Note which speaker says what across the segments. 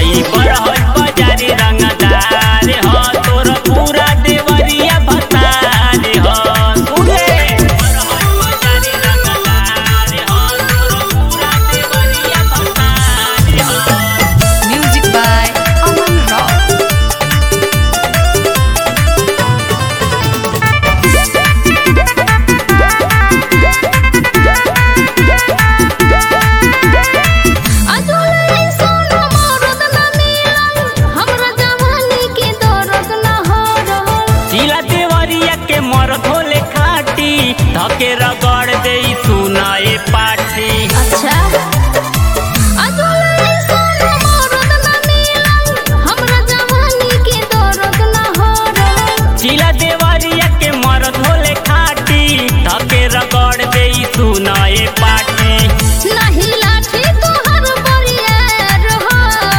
Speaker 1: हई बरहज बाजारी रंगदार हो तोर पूरा देवरिया भतार हो सुने बरहज बाजारी रंगदार हो तोर पूरा देवरिया भतार हो।
Speaker 2: Music by Aman Rock.
Speaker 1: धके रगड़ दे सुनाए पाठी
Speaker 2: अच्छा
Speaker 1: जिला देवरिया के मरद होले खाटी धके रगड़ दे सुनाए पाठी
Speaker 2: नहीं लाठी तोहर बरियार हो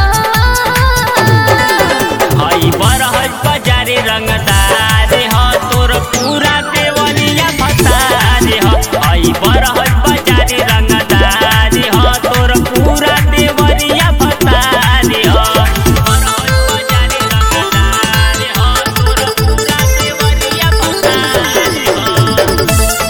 Speaker 1: हई बरहज बाजारी रंगदार हो तोर पूरा देवरिया भतार हो हई बरहज बाजारी रंगदार हो तोर पूरा देवरिया भतार हो बरहज बाजारी रंगदार हो तोर पूरा देवरिया भतार हो।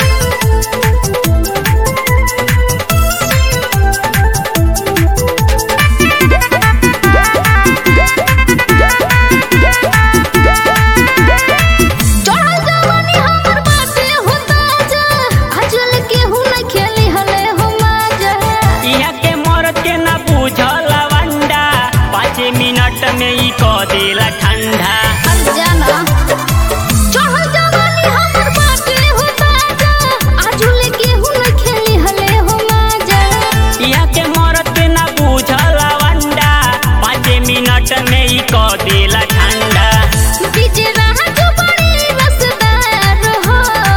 Speaker 1: मिनट में ही को देला ठंडा
Speaker 2: जाना चढ़ल जवानी हमर बाटे हो ताजा आजुले केहू न खेली हले हो माजा
Speaker 1: इहा के मरद के ना बुझल वंडा 5 मिनट में ही को देला ठंडा
Speaker 2: बीजे रहा जो बड़ी रसदार हो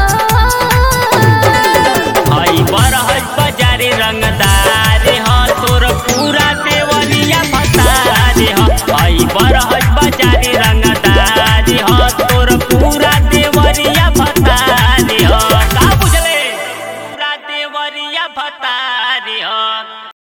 Speaker 1: हई बरहज बाजारी रंगदार हो तोर पूरा देवरिया भतार हो हई बरहज